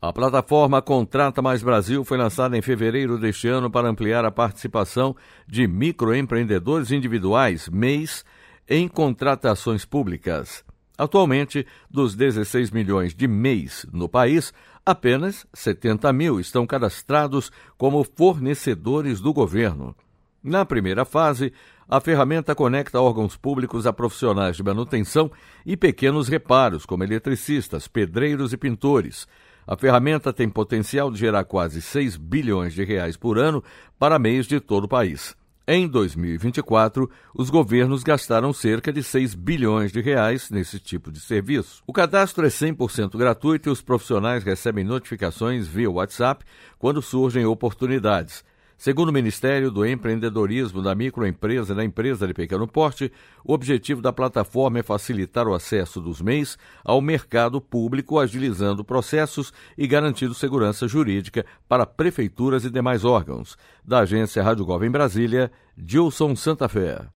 A plataforma Contrata Mais Brasil foi lançada em fevereiro deste ano para ampliar a participação de microempreendedores individuais, MEIs, em contratações públicas. Atualmente, dos 16 milhões de MEIs no país, apenas 70 mil estão cadastrados como fornecedores do governo. Na primeira fase, a ferramenta conecta órgãos públicos a profissionais de manutenção e pequenos reparos, como eletricistas, pedreiros e pintores. A ferramenta tem potencial de gerar quase 6 bilhões de reais por ano para MEIs de todo o país. Em 2024, os governos gastaram cerca de 6 bilhões de reais nesse tipo de serviço. O cadastro é 100% gratuito e os profissionais recebem notificações via WhatsApp quando surgem oportunidades. Segundo o Ministério do Empreendedorismo, da Microempresa e da Empresa de Pequeno Porte, o objetivo da plataforma é facilitar o acesso dos MEIs ao mercado público, agilizando processos e garantindo segurança jurídica para prefeituras e demais órgãos. Da agência Rádio Gov em Brasília, Gilson Santa Fé.